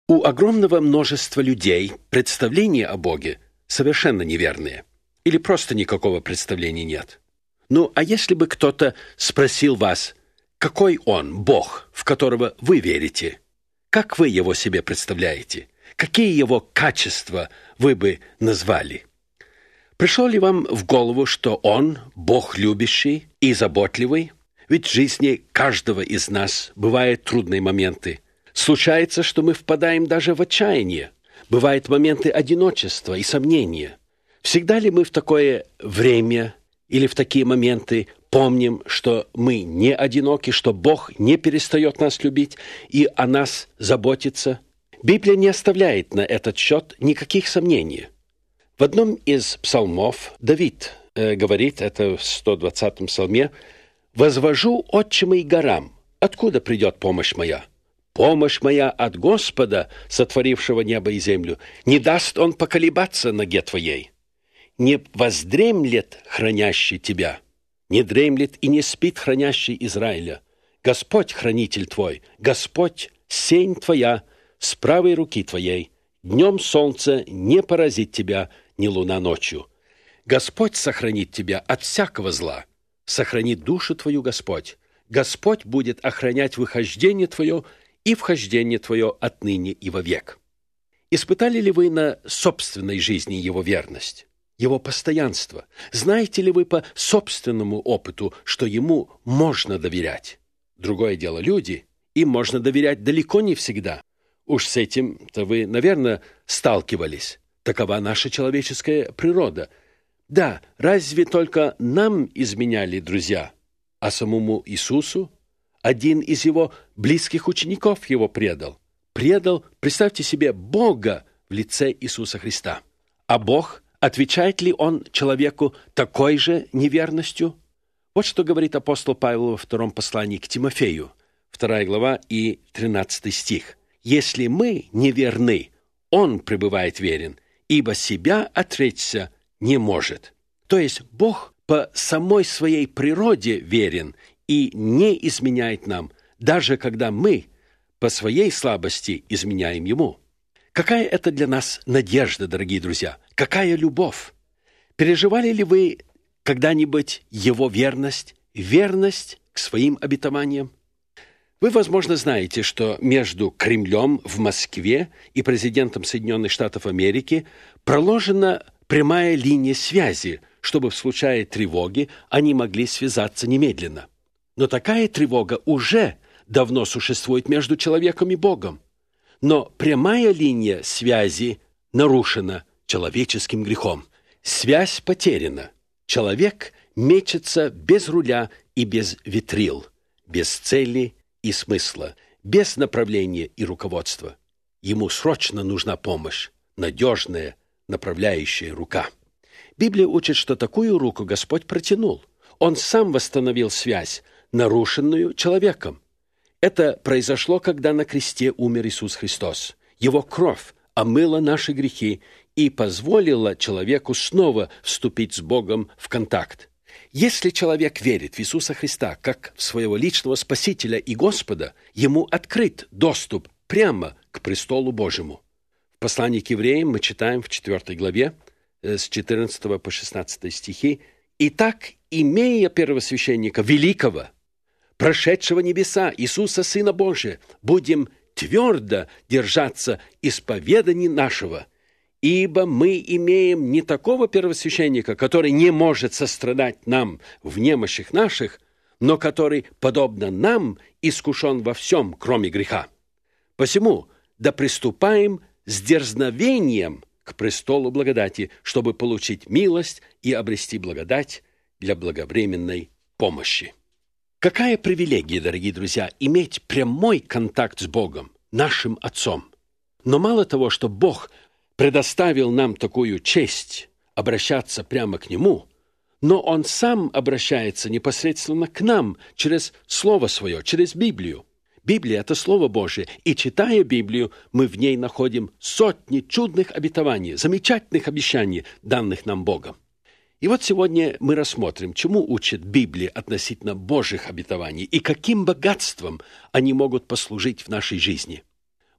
У огромного множества людей представления о Боге совершенно неверные. Или просто никакого представления нет. Ну, а если бы кто-то спросил вас, какой Он, Бог, в которого вы верите? Как вы Его себе представляете? Какие Его качества вы бы назвали? Пришло ли вам в голову, что Он, Бог любящий и заботливый? Ведь в жизни каждого из нас бывают трудные моменты. Случается, что мы впадаем даже в отчаяние. Бывают моменты одиночества и сомнения. Всегда ли мы в такое время или в такие моменты помним, что мы не одиноки, что Бог не перестает нас любить и о нас заботиться? Библия не оставляет на этот счет никаких сомнений. В одном из псалмов Давид говорит, это в 120-м псалме, «Возвожу очи мои горам, откуда придет помощь моя? Помощь моя от Господа, сотворившего небо и землю. Не даст Он поколебаться ноге твоей. Не воздремлет хранящий тебя, не дремлет и не спит хранящий Израиля. Господь хранитель твой, Господь сень твоя с правой руки твоей. Днем солнце не поразит тебя, ни луна ночью. Господь сохранит тебя от всякого зла. Сохранит душу твою Господь. Господь будет охранять выхождение твое и вхождение твое отныне и вовек». Испытали ли вы на собственной жизни Его верность, Его постоянство? Знаете ли вы по собственному опыту, что Ему можно доверять? Другое дело люди, им можно доверять далеко не всегда. Уж с этим-то вы, наверное, сталкивались. Такова наша человеческая природа. Да, разве только нам изменяли друзья, а самому Иисусу? Один из Его близких учеников Его предал. Предал, представьте себе, Бога в лице Иисуса Христа. А Бог, отвечает ли Он человеку такой же неверностью? Вот что говорит апостол Павел во втором послании к Тимофею, 2 глава и 13 стих. «Если мы неверны, Он пребывает верен, ибо себя отречься не может». То есть Бог по самой своей природе верен и не изменяет нам, даже когда мы по своей слабости изменяем Ему. Какая это для нас надежда, дорогие друзья? Какая любовь? Переживали ли вы когда-нибудь Его верность, верность к своим обетованиям? Вы, возможно, знаете, что между Кремлем в Москве и президентом Соединенных Штатов Америки проложена прямая линия связи, чтобы в случае тревоги они могли связаться немедленно. Но такая тревога уже давно существует между человеком и Богом. Но прямая линия связи нарушена человеческим грехом. Связь потеряна. Человек мечется без руля и без ветрил, без цели и смысла, без направления и руководства. Ему срочно нужна помощь, надежная, направляющая рука. Библия учит, что такую руку Господь протянул. Он сам восстановил связь, нарушенную человеком. Это произошло, когда на кресте умер Иисус Христос. Его кровь омыла наши грехи и позволила человеку снова вступить с Богом в контакт. Если человек верит в Иисуса Христа как в своего личного Спасителя и Господа, ему открыт доступ прямо к престолу Божьему. В послании к евреям мы читаем в 4 главе с 14 по 16 стихи: «Итак, имея первосвященника великого, прошедшего небеса, Иисуса, Сына Божия, будем твердо держаться исповеданий нашего, ибо мы имеем не такого первосвященника, который не может сострадать нам в немощах наших, но который, подобно нам, искушен во всем, кроме греха. Посему да приступаем с дерзновением к престолу благодати, чтобы получить милость и обрести благодать для благовременной помощи». Какая привилегия, дорогие друзья, иметь прямой контакт с Богом, нашим Отцом. Но мало того, что Бог предоставил нам такую честь обращаться прямо к Нему, но Он сам обращается непосредственно к нам через Слово Свое, через Библию. Библия – это Слово Божие, и, читая Библию, мы в ней находим сотни чудных обетований, замечательных обещаний, данных нам Богом. И вот сегодня мы рассмотрим, чему учит Библия относительно Божьих обетований и каким богатством они могут послужить в нашей жизни.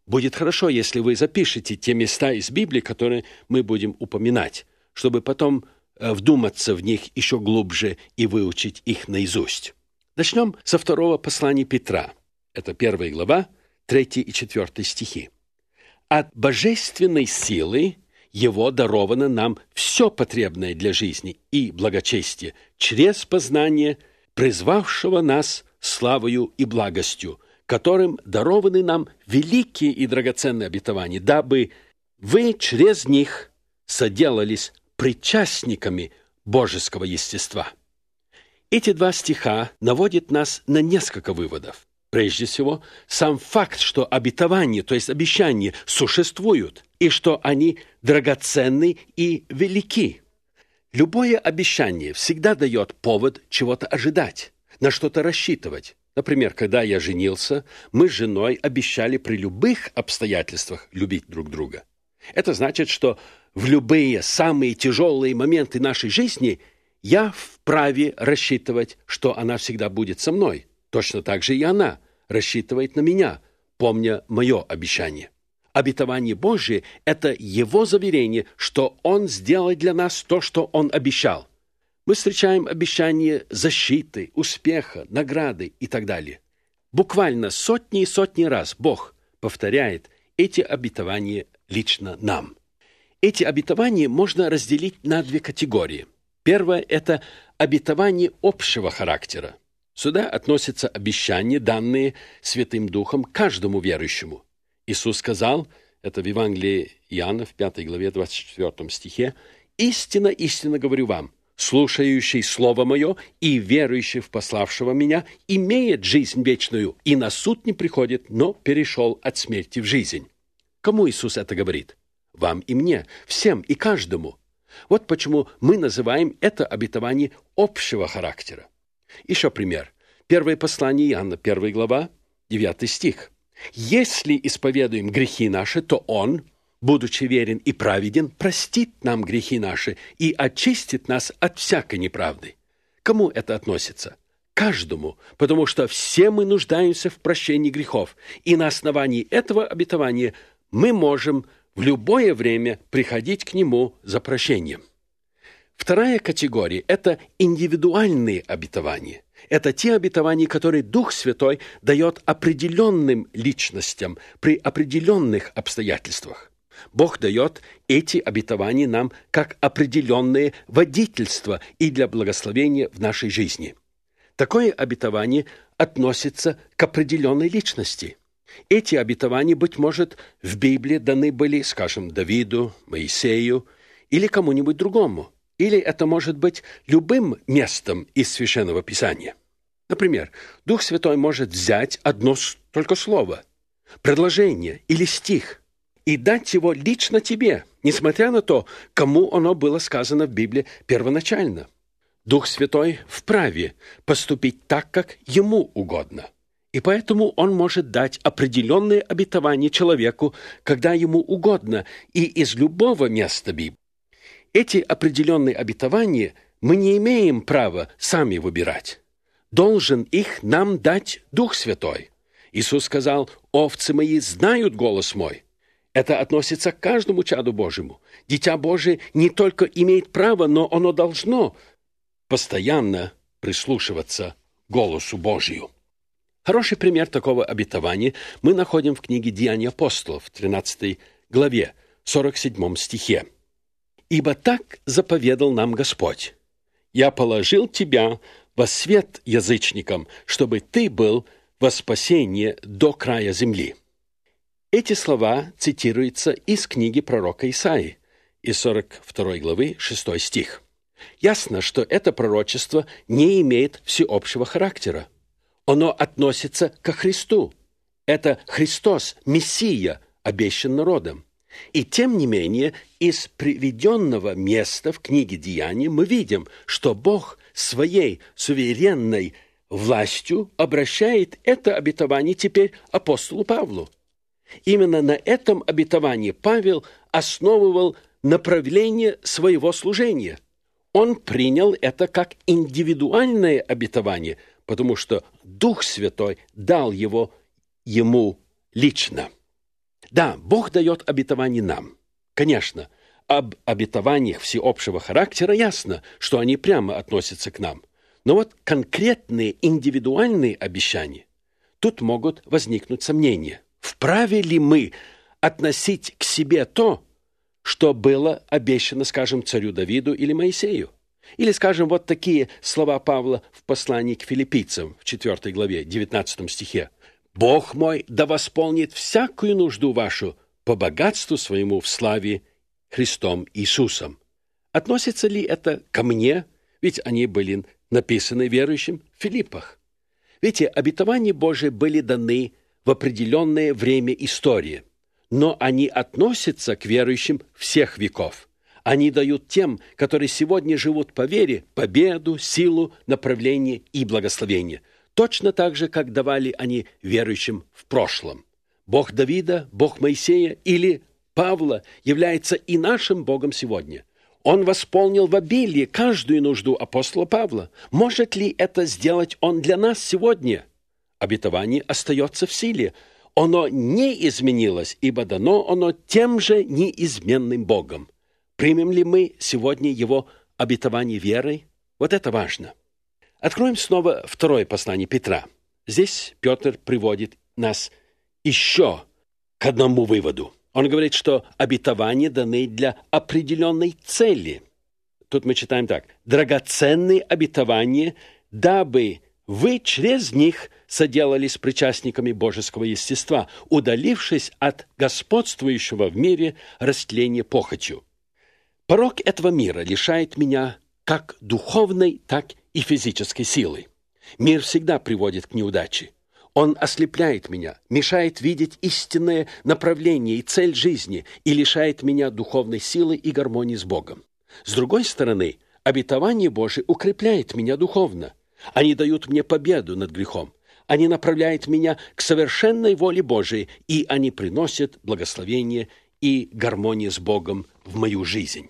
Будет хорошо, если вы запишете те места из Библии, которые мы будем упоминать, чтобы потом вдуматься в них еще глубже и выучить их наизусть. Начнем со 2 послания Петра. Это 1 глава, 3 и 4 стихи. «От божественной силы Его даровано нам все потребное для жизни и благочестия через познание призвавшего нас славою и благостью, которым дарованы нам великие и драгоценные обетования, дабы вы через них соделались причастниками божеского естества». Эти 2 стиха наводят нас на несколько выводов. Прежде всего, сам факт, что обетования, то есть обещания, существуют, и что они драгоценны и велики. Любое обещание всегда дает повод чего-то ожидать, на что-то рассчитывать. Например, когда я женился, мы с женой обещали при любых обстоятельствах любить друг друга. Это значит, что в любые самые тяжелые моменты нашей жизни я вправе рассчитывать, что она всегда будет со мной. Точно так же и она рассчитывает на меня, помня мое обещание. Обетование Божие – это Его заверение, что Он сделает для нас то, что Он обещал. Мы встречаем обещания защиты, успеха, награды и так далее. Буквально сотни и сотни раз Бог повторяет эти обетования лично нам. Эти обетования можно разделить на 2 категории. Первое – это обетование общего характера. Сюда относятся обещания, данные Святым Духом каждому верующему. Иисус сказал, это в Евангелии Иоанна, в 5 главе, 24 стихе, «Истинно, истинно говорю вам, слушающий Слово Мое и верующий в пославшего Меня имеет жизнь вечную, и на суд не приходит, но перешел от смерти в жизнь». Кому Иисус это говорит? Вам и мне, всем и каждому. Вот почему мы называем это обетование общего характера. Еще пример. 1 послание Иоанна, 1 глава, 9 стих. «Если исповедуем грехи наши, то Он, будучи верен и праведен, простит нам грехи наши и очистит нас от всякой неправды». Кому это относится? Каждому, потому что все мы нуждаемся в прощении грехов, и на основании этого обетования мы можем в любое время приходить к Нему за прощением. Вторая категория – это индивидуальные обетования. Это те обетования, которые Дух Святой дает определенным личностям при определенных обстоятельствах. Бог дает эти обетования нам как определенное водительство и для благословения в нашей жизни. Такое обетование относится к определенной личности. Эти обетования, быть может, в Библии даны были, скажем, Давиду, Моисею или кому-нибудь другому. Или это может быть любым местом из Священного Писания. Например, Дух Святой может взять одно только слово, предложение или стих и дать его лично тебе, несмотря на то, кому оно было сказано в Библии первоначально. Дух Святой вправе поступить так, как Ему угодно. И поэтому Он может дать определенные обетования человеку, когда Ему угодно, и из любого места Библии. Эти определенные обетования мы не имеем права сами выбирать. Должен их нам дать Дух Святой. Иисус сказал: «Овцы мои знают голос мой». Это относится к каждому чаду Божьему. Дитя Божие не только имеет право, но оно должно постоянно прислушиваться к голосу Божию. Хороший пример такого обетования мы находим в книге «Деяния апостолов», 13 главе, 47 стихе. «Ибо так заповедал нам Господь: я положил тебя во свет язычникам, чтобы ты был во спасение до края земли». Эти слова цитируются из книги пророка Исаии, из 42 главы, 6 стих. Ясно, что это пророчество не имеет всеобщего характера. Оно относится ко Христу. Это Христос, Мессия, обещан народом. И тем не менее, из приведенного места в книге Деяний мы видим, что Бог своей суверенной властью обращает это обетование теперь апостолу Павлу. Именно на этом обетовании Павел основывал направление своего служения. Он принял это как индивидуальное обетование, потому что Дух Святой дал его ему лично. Да, Бог дает обетование нам. Конечно, об обетованиях всеобщего характера ясно, что они прямо относятся к нам. Но вот конкретные индивидуальные обещания, тут могут возникнуть сомнения. Вправе ли мы относить к себе то, что было обещано, скажем, царю Давиду или Моисею? Или, скажем, вот такие слова Павла в послании к филиппийцам в 4 главе, 19 стихе. «Бог мой да восполнит всякую нужду вашу по богатству своему в славе Христом Иисусом». Относится ли это ко мне? Ведь они были написаны верующим в Филиппах. Видите, обетования Божии были даны в определенное время истории, но они относятся к верующим всех веков. Они дают тем, которые сегодня живут по вере, победу, силу, направление и благословение. Точно так же, как давали они верующим в прошлом. Бог Давида, Бог Моисея или Павла является и нашим Богом сегодня. Он восполнил в обилии каждую нужду апостола Павла. Может ли это сделать он для нас сегодня? Обетование остается в силе. Оно не изменилось, ибо дано оно тем же неизменным Богом. Примем ли мы сегодня его обетование верой? Вот это важно. Откроем снова второе послание Петра. Здесь Петр приводит нас еще к одному выводу. Он говорит, что обетования даны для определенной цели. Тут мы читаем так. «Драгоценные обетования, дабы вы через них соделались причастниками божеского естества, удалившись от господствующего в мире растления похотью». Порок этого мира лишает меня как духовной, так и физической силы. Мир всегда приводит к неудаче. Он ослепляет меня, мешает видеть истинное направление и цель жизни и лишает меня духовной силы и гармонии с Богом. С другой стороны, обетование Божие укрепляет меня духовно. Они дают мне победу над грехом. Они направляют меня к совершенной воле Божией, и они приносят благословение и гармонию с Богом в мою жизнь.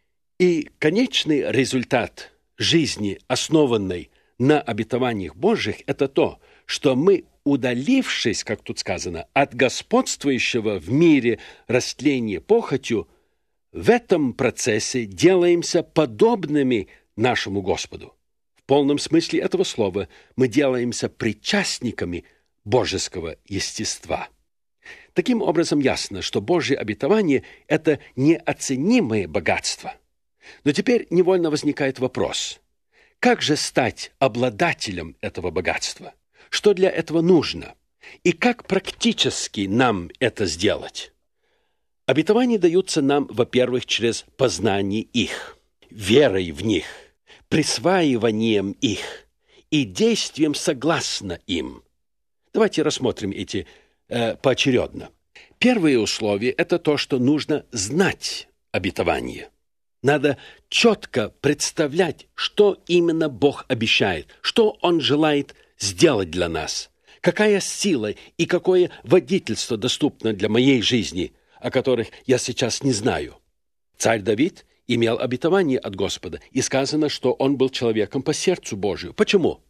И конечный результат жизни, основанной на обетованиях Божьих, это то, что мы, удалившись, как тут сказано, от господствующего в мире растления похотью, в этом процессе делаемся подобными нашему Господу. В полном смысле этого слова мы делаемся причастниками божеского естества. Таким образом, ясно, что Божье обетование – это неоценимое богатство. Но теперь невольно возникает вопрос: как же стать обладателем этого богатства? Что для этого нужно? И как практически нам это сделать? Обетования даются нам, во-первых, через познание их, верой в них, присваиванием их и действием согласно им. Давайте рассмотрим эти поочередно. Первое условие – это то, что нужно знать обетование. Надо четко представлять, что именно Бог обещает, что Он желает сделать для нас, какая сила и какое водительство доступно для моей жизни, о которых я сейчас не знаю. Царь Давид имел обетование от Господа, и сказано, что он был человеком по сердцу Божию. Почему?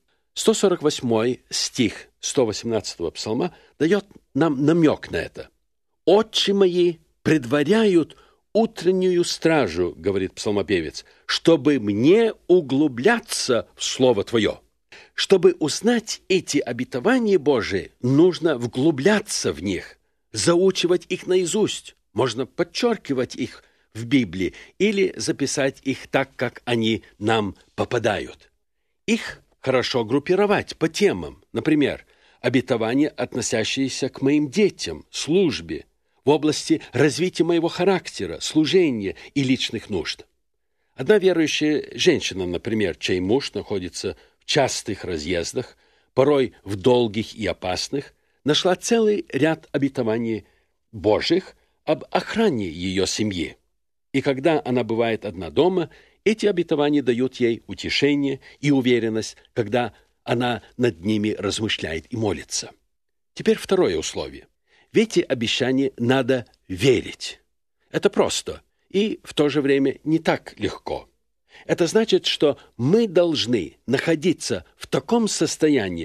148 стих 118 псалма дает нам намек на это. «Очи мои предваряют утреннюю стражу, — говорит псалмопевец, — чтобы мне углубляться в Слово Твое». Чтобы узнать эти обетования Божии, нужно вглубляться в них, заучивать их наизусть. Можно подчеркивать их в Библии или записать их так, как они нам попадают. Их хорошо группировать по темам. Например, обетования, относящиеся к моим детям, службе, в области развития моего характера, служения и личных нужд. Одна верующая женщина, например, чей муж находится в частых разъездах, порой в долгих и опасных, нашла целый ряд обетований Божьих об охране ее семьи. И когда она бывает одна дома, эти обетования дают ей утешение и уверенность, когда она над ними размышляет и молится. Теперь второе условие. В эти обещания надо верить. Это просто и в то же время не так легко. Это значит, что мы должны находиться в таком состоянии,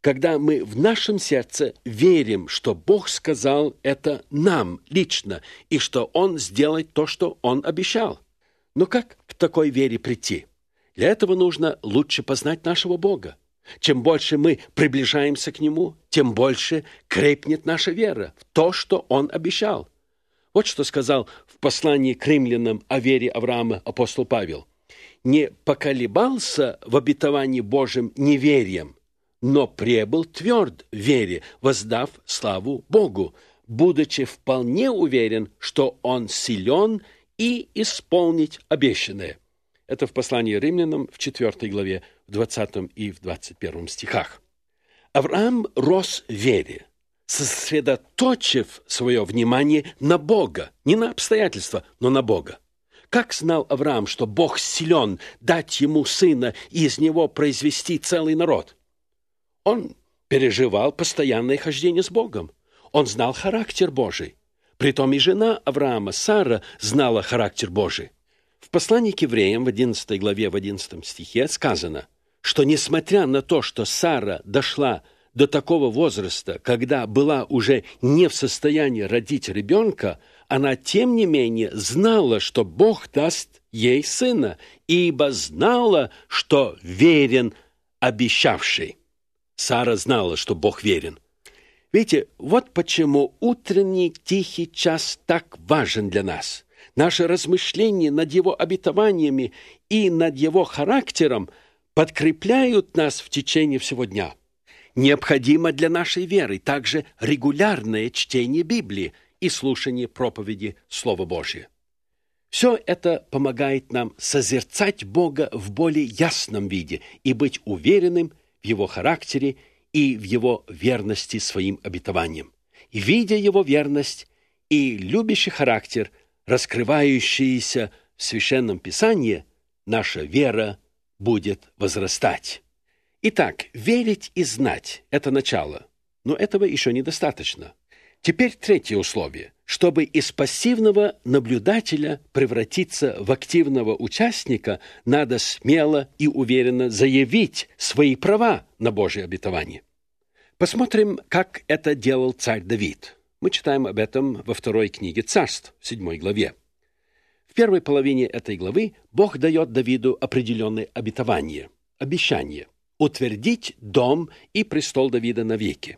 когда мы в нашем сердце верим, что Бог сказал это нам лично, и что Он сделает то, что Он обещал. Но как к такой вере прийти? Для этого нужно лучше познать нашего Бога. Чем больше мы приближаемся к Нему, тем больше крепнет наша вера в то, что Он обещал. Вот что сказал в послании к римлянам о вере Авраама апостол Павел. «Не поколебался в обетовании Божьем неверием, но пребыл тверд в вере, воздав славу Богу, будучи вполне уверен, что Он силен и исполнить обещанное». Это в послании римлянам в 4 главе, в 20 и в 21 стихах. Авраам рос в вере, сосредоточив свое внимание на Бога, не на обстоятельства, но на Бога. Как знал Авраам, что Бог силен дать ему сына и из него произвести целый народ? Он переживал постоянное хождение с Богом. Он знал характер Божий. Притом и жена Авраама, Сара, знала характер Божий. В послании к евреям в 11 главе, в 11 стихе сказано, что несмотря на то, что Сара дошла до такого возраста, когда была уже не в состоянии родить ребенка, она, тем не менее, знала, что Бог даст ей сына, ибо знала, что верен обещавший. Сара знала, что Бог верен. Видите, вот почему утренний тихий час так важен для нас. Наши размышления над Его обетованиями и над Его характером подкрепляют нас в течение всего дня. Необходимо для нашей веры также регулярное чтение Библии и слушание проповеди Слова Божия. Все это помогает нам созерцать Бога в более ясном виде и быть уверенным в Его характере и в Его верности своим обетованиям. И, видя Его верность и любящий характер, раскрывающийся в Священном Писании, наша вера будет возрастать. Итак, верить и знать – это начало, но этого еще недостаточно. Теперь третье условие. Чтобы из пассивного наблюдателя превратиться в активного участника, надо смело и уверенно заявить свои права на Божье обетование. Посмотрим, как это делал царь Давид. Мы читаем об этом во 2 книге Царств, в 7 главе. В первой половине этой главы Бог дает Давиду определенные обетования, обещания утвердить дом и престол Давида навеки.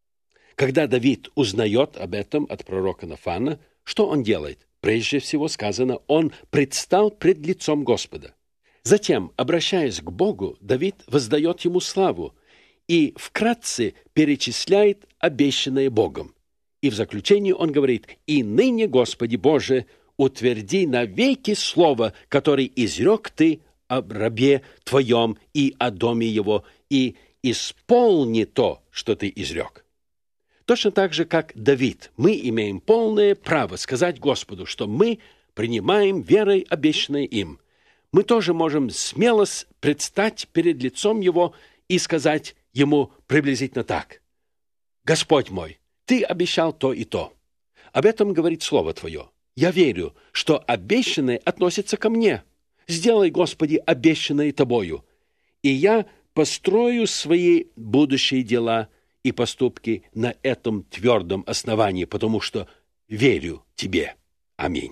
Когда Давид узнает об этом от пророка Нафана, что он делает? Прежде всего сказано, он предстал пред лицом Господа. Затем, обращаясь к Богу, Давид воздает ему славу и вкратце перечисляет обещанное Богом. И в заключении он говорит: «И ныне, Господи Боже, утверди навеки слово, которое изрек Ты о рабе Твоем и о доме его, и исполни то, что Ты изрек». Точно так же, как Давид, мы имеем полное право сказать Господу, что мы принимаем верой обещанное им. Мы тоже можем смело предстать перед лицом Его и сказать Ему приблизительно так: «Господь мой, Ты обещал то и то. Об этом говорит Слово Твое. Я верю, что обещанное относится ко мне. Сделай, Господи, обещанное Тобою, и я построю свои будущие дела и поступки на этом твердом основании, потому что верю Тебе. Аминь».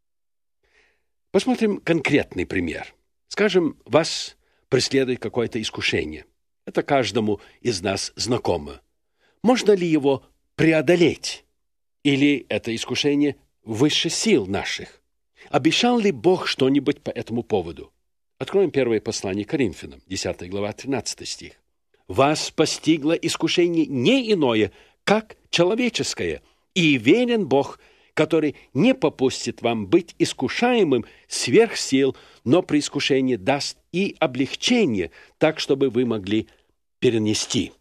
Посмотрим конкретный пример. Скажем, вас преследует какое-то искушение. Это каждому из нас знакомо. Можно ли его преодолеть? Или это искушение выше сил наших? Обещал ли Бог что-нибудь по этому поводу? Откроем первое послание к Коринфянам, 10 глава, 13 стих. «Вас постигло искушение не иное, как человеческое, и верен Бог, который не попустит вам быть искушаемым сверх сил, но при искушении даст и облегчение, так, чтобы вы могли перенести».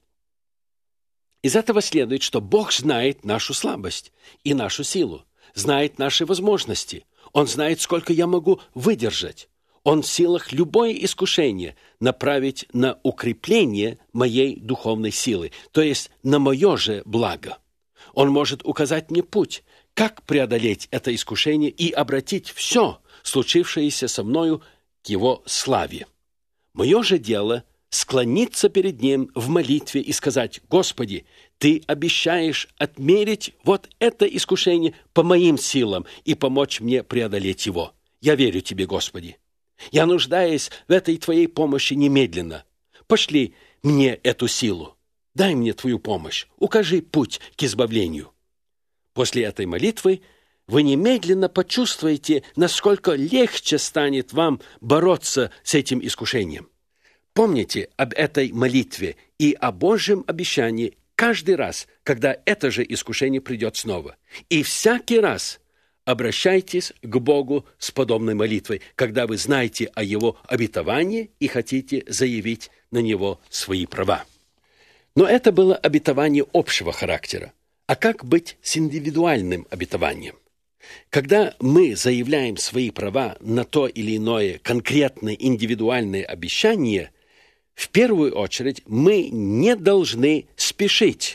Из этого следует, что Бог знает нашу слабость и нашу силу, знает наши возможности. Он знает, сколько я могу выдержать. Он в силах любое искушение направить на укрепление моей духовной силы, то есть на мое же благо. Он может указать мне путь, как преодолеть это искушение и обратить все случившееся со мною к Его славе. Мое же дело склониться перед Ним в молитве и сказать: «Господи, Ты обещаешь отмерить вот это искушение по моим силам и помочь мне преодолеть его. Я верю Тебе, Господи. Я нуждаюсь в этой Твоей помощи немедленно. Пошли мне эту силу. Дай мне Твою помощь. Укажи путь к избавлению». После этой молитвы вы немедленно почувствуете, насколько легче станет вам бороться с этим искушением. Помните об этой молитве и о Божьем обещании каждый раз, когда это же искушение придет снова. И всякий раз обращайтесь к Богу с подобной молитвой, когда вы знаете о Его обетовании и хотите заявить на Него свои права. Но это было обетование общего характера. А как быть с индивидуальным обетованием? Когда мы заявляем свои права на то или иное конкретное индивидуальное обещание, в первую очередь мы не должны спешить.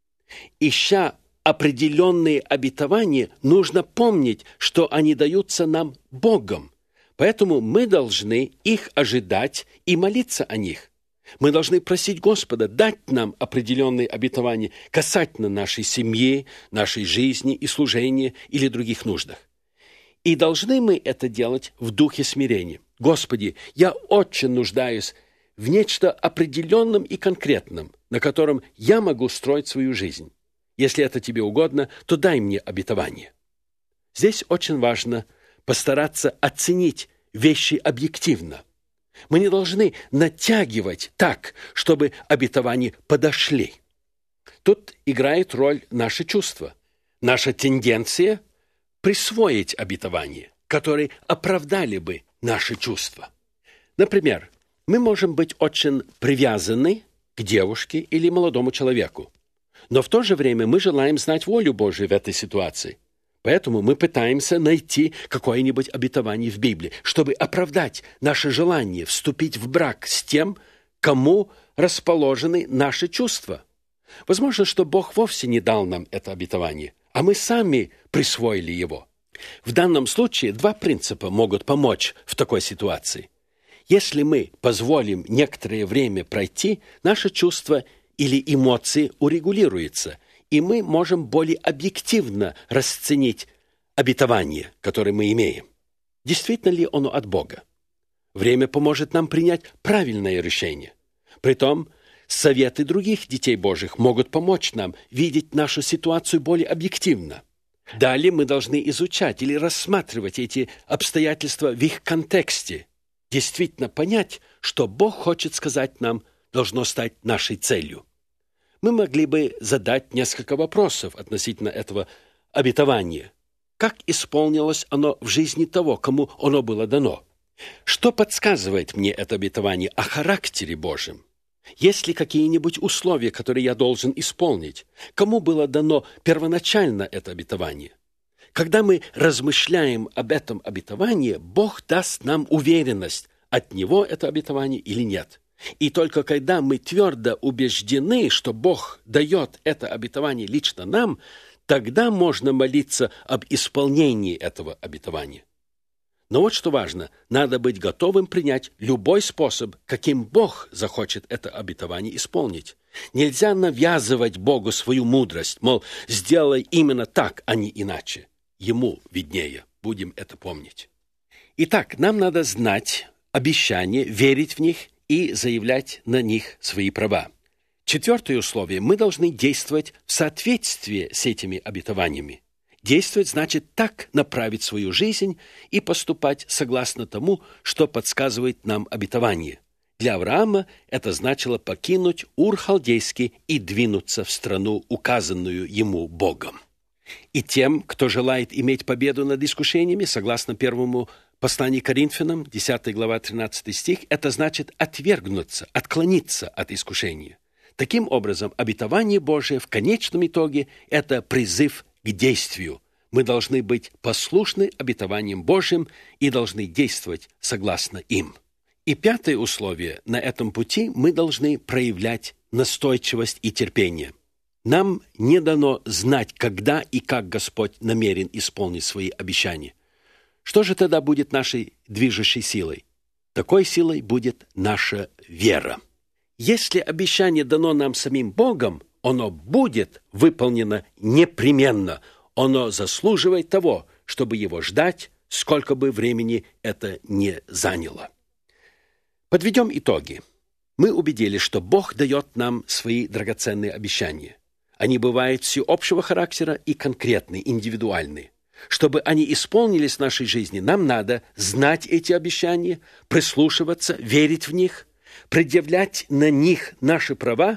Ища определенные обетования, нужно помнить, что они даются нам Богом. Поэтому мы должны их ожидать и молиться о них. Мы должны просить Господа дать нам определенные обетования касательно нашей семьи, нашей жизни и служения или других нуждах. И должны мы это делать в духе смирения. «Господи, я очень нуждаюсь в нечто определенном и конкретном, на котором я могу строить свою жизнь. Если это Тебе угодно, то дай мне обетование». Здесь очень важно постараться оценить вещи объективно. Мы не должны натягивать так, чтобы обетования подошли. Тут играет роль наши чувства, наша тенденция присвоить обетования, которые оправдали бы наши чувства. Например, мы можем быть очень привязаны к девушке или молодому человеку, но в то же время мы желаем знать волю Божию в этой ситуации. Поэтому мы пытаемся найти какое-нибудь обетование в Библии, чтобы оправдать наше желание вступить в брак с тем, кому расположены наши чувства. Возможно, что Бог вовсе не дал нам это обетование, а мы сами присвоили его. В данном случае два принципа могут помочь в такой ситуации. Если мы позволим некоторое время пройти, наши чувства или эмоции урегулируются, и мы можем более объективно расценить обетование, которое мы имеем. Действительно ли оно от Бога? Время поможет нам принять правильное решение. Притом, советы других детей Божьих могут помочь нам видеть нашу ситуацию более объективно. Далее мы должны изучать или рассматривать эти обстоятельства в их контексте. Действительно понять, что Бог хочет сказать нам, должно стать нашей целью. Мы могли бы задать несколько вопросов относительно этого обетования. Как исполнилось оно в жизни того, кому оно было дано? Что подсказывает мне это обетование о характере Божьем? Есть ли какие-нибудь условия, которые я должен исполнить? Кому было дано первоначально это обетование? Когда мы размышляем об этом обетовании, Бог даст нам уверенность, от Него это обетование или нет. И только когда мы твердо убеждены, что Бог дает это обетование лично нам, тогда можно молиться об исполнении этого обетования. Но вот что важно, надо быть готовым принять любой способ, каким Бог захочет это обетование исполнить. Нельзя навязывать Богу свою мудрость, мол, сделай именно так, а не иначе. Ему виднее, будем это помнить. Итак, нам надо знать обещания, верить в них и заявлять на них свои права. Четвертое условие. Мы должны действовать в соответствии с этими обетованиями. Действовать значит так направить свою жизнь и поступать согласно тому, что подсказывает нам обетование. Для Авраама это значило покинуть Ур-Халдейский и двинуться в страну, указанную ему Богом. И тем, кто желает иметь победу над искушениями, согласно первому посланию к Коринфянам, 10 глава, 13 стих, это значит отвергнуться, отклониться от искушения. Таким образом, обетование Божие в конечном итоге – это призыв к действию. Мы должны быть послушны обетованиям Божьим и должны действовать согласно им. И пятое условие – на этом пути мы должны проявлять настойчивость и терпение. Нам не дано знать, когда и как Господь намерен исполнить свои обещания. Что же тогда будет нашей движущей силой? Такой силой будет наша вера. Если обещание дано нам самим Богом, оно будет выполнено непременно. Оно заслуживает того, чтобы его ждать, сколько бы времени это не заняло. Подведем итоги. Мы убедились, что Бог дает нам свои драгоценные обещания. Они бывают всеобщего характера и конкретные, индивидуальные. Чтобы они исполнились в нашей жизни, нам надо знать эти обещания, прислушиваться, верить в них, предъявлять на них наши права,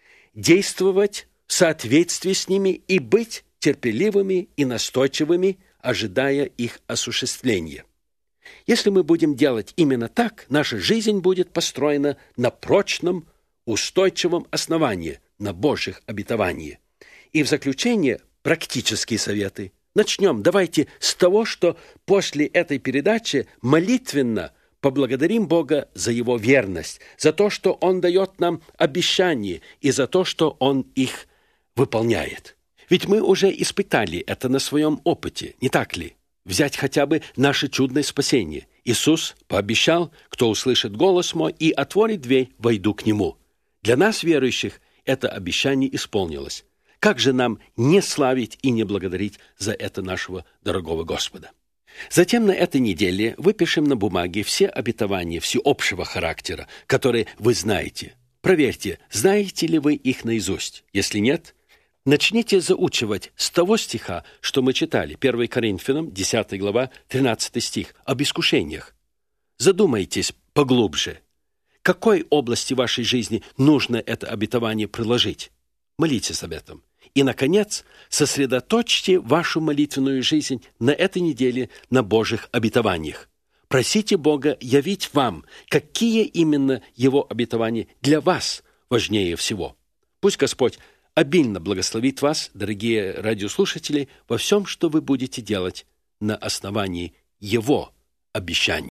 действовать в соответствии с ними и быть терпеливыми и настойчивыми, ожидая их осуществления. Если мы будем делать именно так, наша жизнь будет построена на прочном, устойчивом основании, на Божьих обетованиях. И в заключение практические советы. Начнем. Давайте с того, что после этой передачи молитвенно поблагодарим Бога за Его верность, за то, что Он дает нам обещания, и за то, что Он их выполняет. Ведь мы уже испытали это на своем опыте, не так ли? Взять хотя бы наше чудное спасение. Иисус пообещал: кто услышит голос мой и отворит дверь, войду к нему. Для нас, верующих, это обещание исполнилось. Как же нам не славить и не благодарить за это нашего дорогого Господа? Затем на этой неделе выпишем на бумаге все обетования всеобщего характера, которые вы знаете. Проверьте, знаете ли вы их наизусть. Если нет, начните заучивать с того стиха, что мы читали, 1 Коринфянам, 10 глава, 13 стих, об искушениях. Задумайтесь поглубже. К какой области вашей жизни нужно это обетование приложить? Молитесь об этом. И, наконец, сосредоточьте вашу молитвенную жизнь на этой неделе на Божьих обетованиях. Просите Бога явить вам, какие именно Его обетования для вас важнее всего. Пусть Господь обильно благословит вас, дорогие радиослушатели, во всем, что вы будете делать на основании Его обещаний.